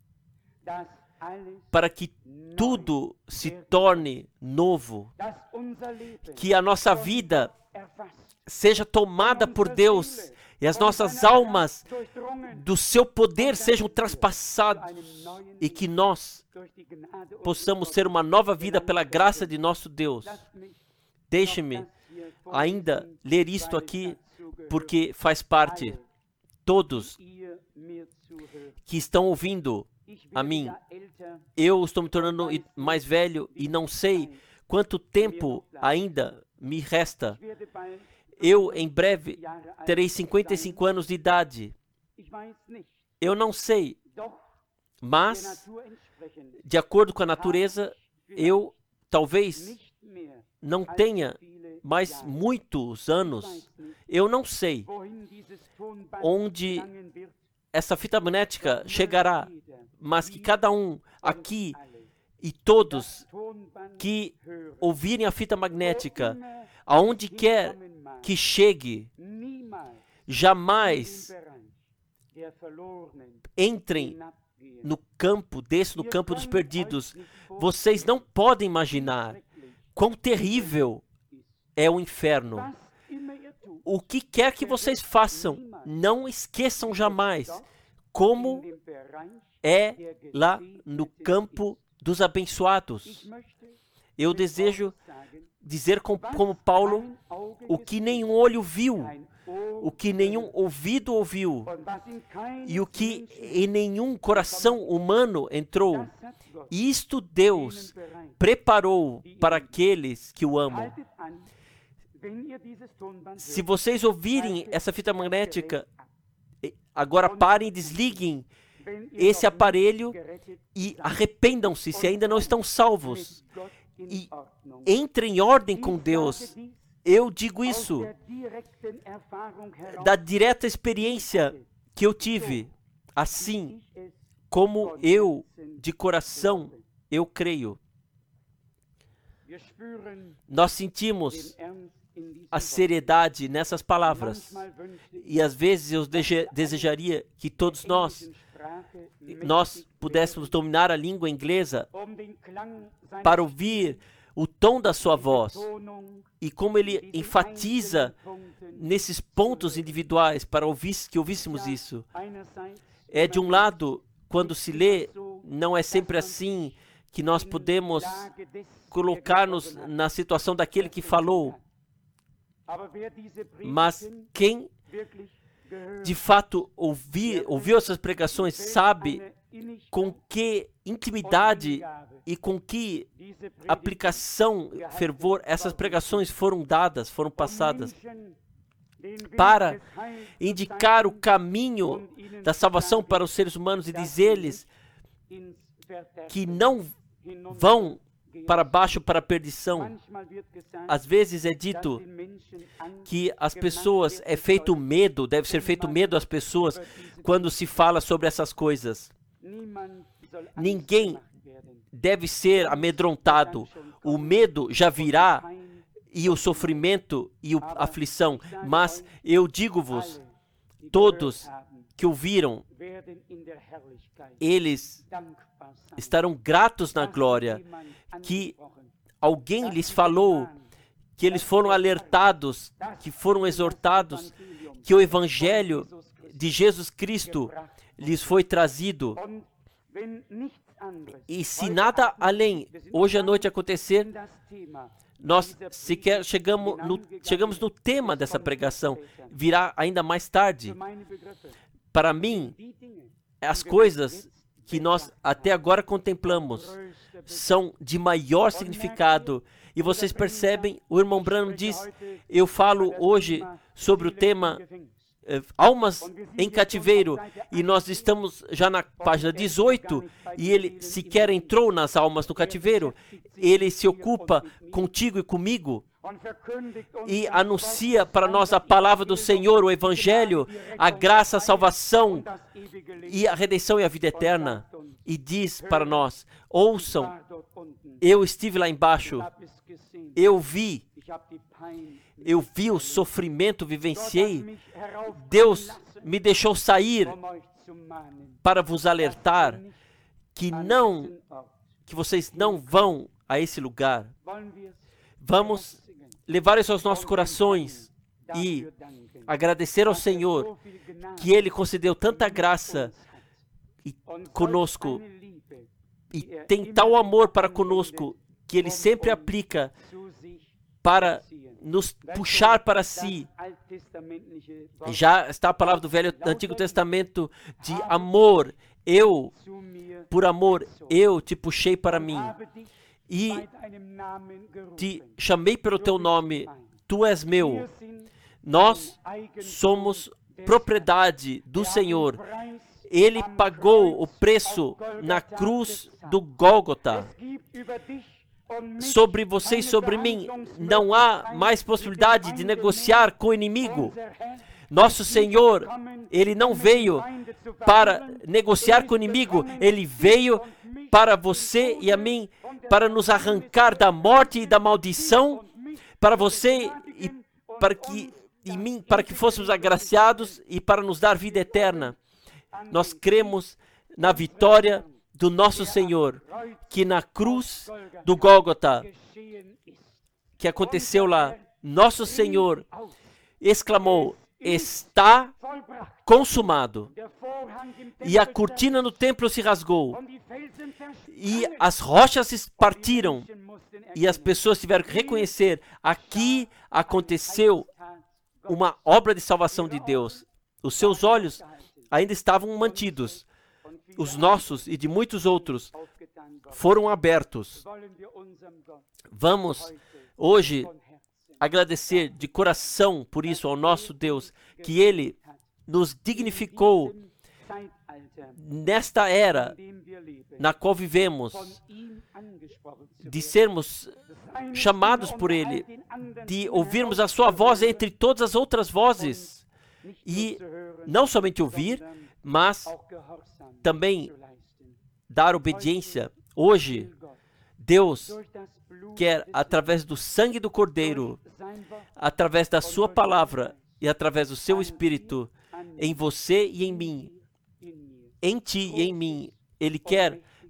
[SPEAKER 1] para que tudo se torne novo, que a nossa vida seja tomada por Deus e as nossas almas do seu poder sejam traspassadas e que nós possamos ser uma nova vida pela graça de nosso Deus. Deixe-me ainda ler isto aqui, porque faz parte. Todos que estão ouvindo a mim, eu estou me tornando mais velho e não sei quanto tempo ainda me resta. Eu, em breve, terei 55 anos de idade. Eu não sei, mas, de acordo com a natureza, eu talvez não tenha mais muitos anos. Eu não sei onde essa fita magnética chegará, mas que cada um aqui e todos que ouvirem a fita magnética, aonde quer que chegue, jamais entrem no campo dos perdidos. Vocês não podem imaginar quão terrível é o inferno. O que quer que vocês façam, não esqueçam jamais como é lá no campo dos abençoados. Eu desejo dizer como Paulo, o que nenhum olho viu, o que nenhum ouvido ouviu, e o que em nenhum coração humano entrou, isto Deus preparou para aqueles que o amam. Se vocês ouvirem essa fita magnética, agora parem e desliguem esse aparelho e arrependam-se se ainda não estão salvos. E entrem em ordem com Deus. Eu digo isso da direta experiência que eu tive. Assim como eu, de coração, eu creio. Nós sentimos a seriedade nessas palavras. E às vezes eu desejaria que todos nós pudéssemos dominar a língua inglesa para ouvir o tom da sua voz e como ele enfatiza nesses pontos individuais para que ouvíssemos isso. De um lado, quando se lê, não é sempre assim que nós podemos colocar-nos na situação daquele que falou. Mas quem de fato ouviu essas pregações sabe com que intimidade e com que aplicação, fervor, essas pregações foram dadas, foram passadas para indicar o caminho da salvação para os seres humanos e dizer-lhes que não vão para baixo para a perdição. Às vezes é dito que as pessoas deve ser feito medo às pessoas quando se fala sobre essas coisas. Ninguém deve ser amedrontado. O medo já virá, e o sofrimento e a aflição. Mas eu digo-vos, todos que ouviram, eles estarão gratos na glória, que alguém lhes falou, que eles foram alertados, que foram exortados, que o Evangelho de Jesus Cristo lhes foi trazido. E se nada além hoje à noite acontecer, nós sequer chegamos no tema dessa pregação, virá ainda mais tarde. Para mim, as coisas que nós até agora contemplamos são de maior significado. E vocês percebem, o irmão Branham diz, eu falo hoje sobre o tema almas em cativeiro, e nós estamos já na página 18, e ele sequer entrou nas almas no cativeiro. Ele se ocupa contigo e comigo e anuncia para nós a palavra do Senhor, o Evangelho, a graça, a salvação e a redenção e a vida eterna. E diz para nós, ouçam, eu estive lá embaixo, eu vi o sofrimento, vivenciei. Deus me deixou sair para vos alertar que vocês não vão a esse lugar. Vamos levar isso aos nossos corações e agradecer ao Senhor que Ele concedeu tanta graça conosco e tem tal amor para conosco que Ele sempre aplica para nos puxar para si. Já está a palavra do Antigo Testamento de amor. Por amor, eu te puxei para mim e te chamei pelo teu nome, tu és meu. Nós somos propriedade do Senhor. Ele pagou o preço na cruz do Gólgota. Sobre você e sobre mim, não há mais possibilidade de negociar com o inimigo. Nosso Senhor, Ele não veio para negociar com o inimigo, Ele veio para você e a mim, para nos arrancar da morte e da maldição, para você e para que fôssemos agraciados e para nos dar vida eterna. Nós cremos na vitória do nosso Senhor, que na cruz do Gólgota, que aconteceu lá, nosso Senhor exclamou, está consumado. E a cortina no templo se rasgou, e as rochas se partiram, e as pessoas tiveram que reconhecer, aqui aconteceu uma obra de salvação de Deus. Os seus olhos ainda estavam mantidos. Os nossos e de muitos outros foram abertos. Vamos hoje agradecer de coração por isso ao nosso Deus, que Ele nos dignificou nesta era na qual vivemos, de sermos chamados por Ele, de ouvirmos a sua voz entre todas as outras vozes, e não somente ouvir, mas também dar obediência. Hoje, Deus quer, através do sangue do Cordeiro, através da sua palavra e através do seu Espírito, em você e em mim, em ti e em mim, Ele quer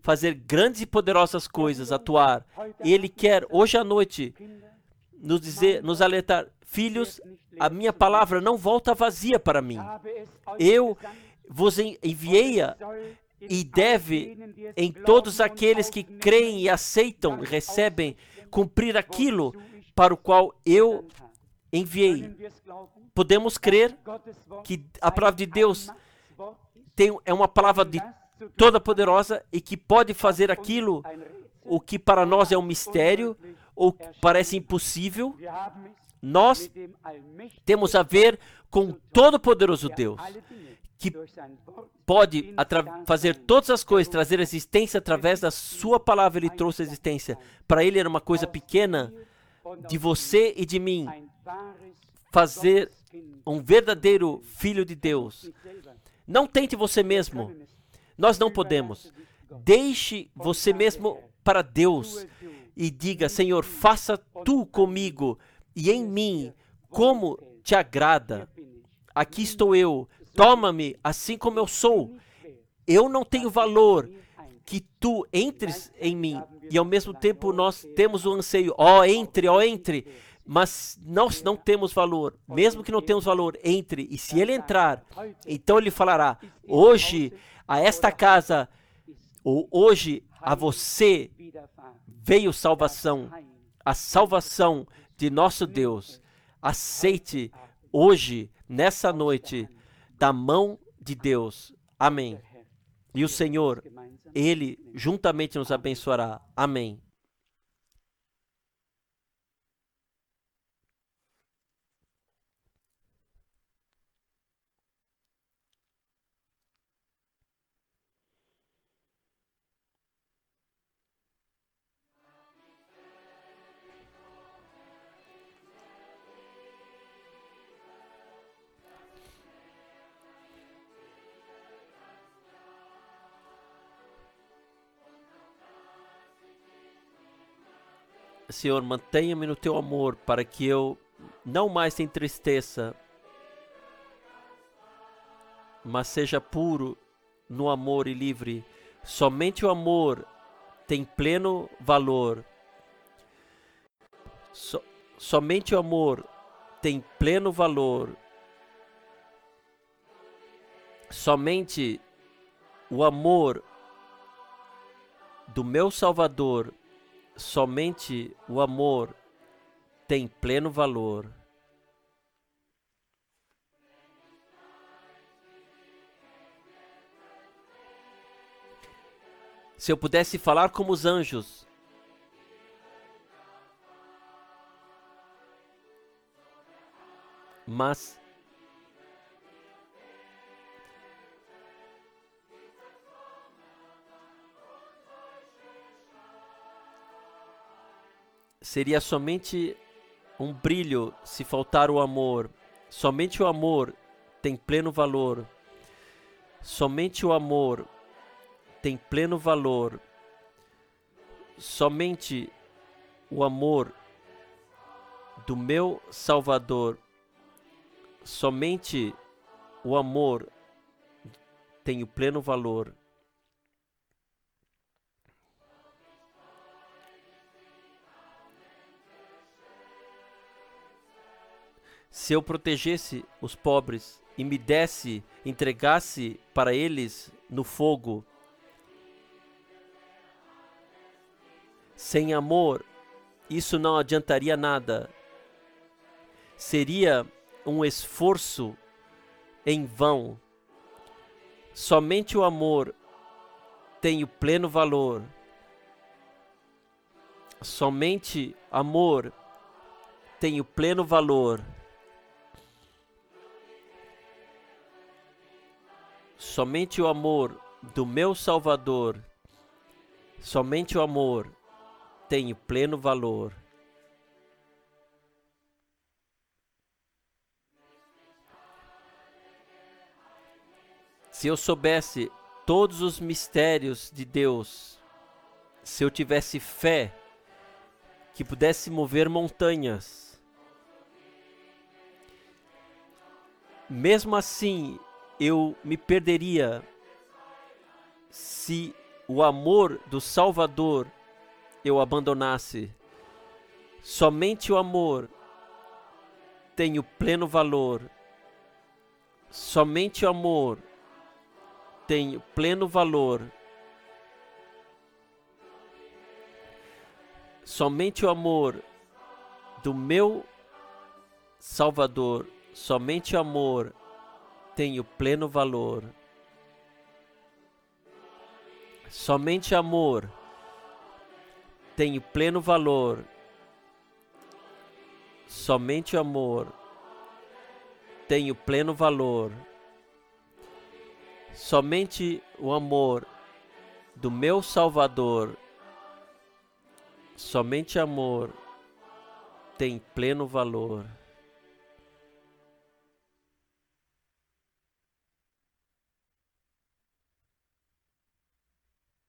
[SPEAKER 1] fazer grandes e poderosas coisas, atuar. Ele quer, hoje à noite, nos dizer, nos alertar: filhos, a minha palavra não volta vazia para mim. Eu vos enviei-a e deve, em todos aqueles que creem e aceitam e recebem, cumprir aquilo para o qual eu enviei. Podemos crer que a palavra de Deus é uma palavra de toda poderosa e que pode fazer aquilo o que para nós é um mistério ou parece impossível. Nós temos a ver com o todo-poderoso Deus, que pode fazer todas as coisas, trazer existência através da sua palavra. Ele trouxe existência. Para ele era uma coisa pequena de você e de mim fazer um verdadeiro filho de Deus. Não tente você mesmo. Nós não podemos. Deixe você mesmo para Deus e diga: Senhor, faça tu comigo e em mim como te agrada. Aqui estou eu. Toma-me assim como eu sou. Eu não tenho valor que tu entres em mim. E ao mesmo tempo nós temos o anseio: ó, entre. Mas nós não temos valor. Mesmo que não temos valor, entre. E se ele entrar, então ele falará: hoje a esta casa, ou hoje a você, veio salvação. A salvação de nosso Deus. Aceite hoje, nessa noite, da mão de Deus. Amém. E o Senhor, Ele juntamente nos abençoará. Amém. Senhor, mantenha-me no teu amor, para que eu não mais te entristeça, mas seja puro no amor e livre. Somente o amor tem pleno valor. Somente o amor tem pleno valor. Somente o amor do meu Salvador, somente o amor tem pleno valor. Se eu pudesse falar como os anjos, mas seria somente um brilho se faltar o amor. Somente o amor tem pleno valor. Somente o amor tem pleno valor. Somente o amor do meu Salvador. Somente o amor tem o pleno valor. Se eu protegesse os pobres e me entregasse para eles no fogo, sem amor, isso não adiantaria nada. Seria um esforço em vão. Somente o amor tem o pleno valor. Somente amor tem o pleno valor. Somente o amor do meu Salvador, somente o amor tem o pleno valor. Se eu soubesse todos os mistérios de Deus, se eu tivesse fé que pudesse mover montanhas, mesmo assim eu me perderia se o amor do Salvador eu abandonasse, somente o amor tem o pleno valor. Somente o amor tem o pleno valor. Somente o amor do meu Salvador, somente o amor tem o pleno valor. Somente amor tem o pleno valor. Somente o amor tem o pleno valor. Somente o amor do meu Salvador, somente amor tem pleno valor.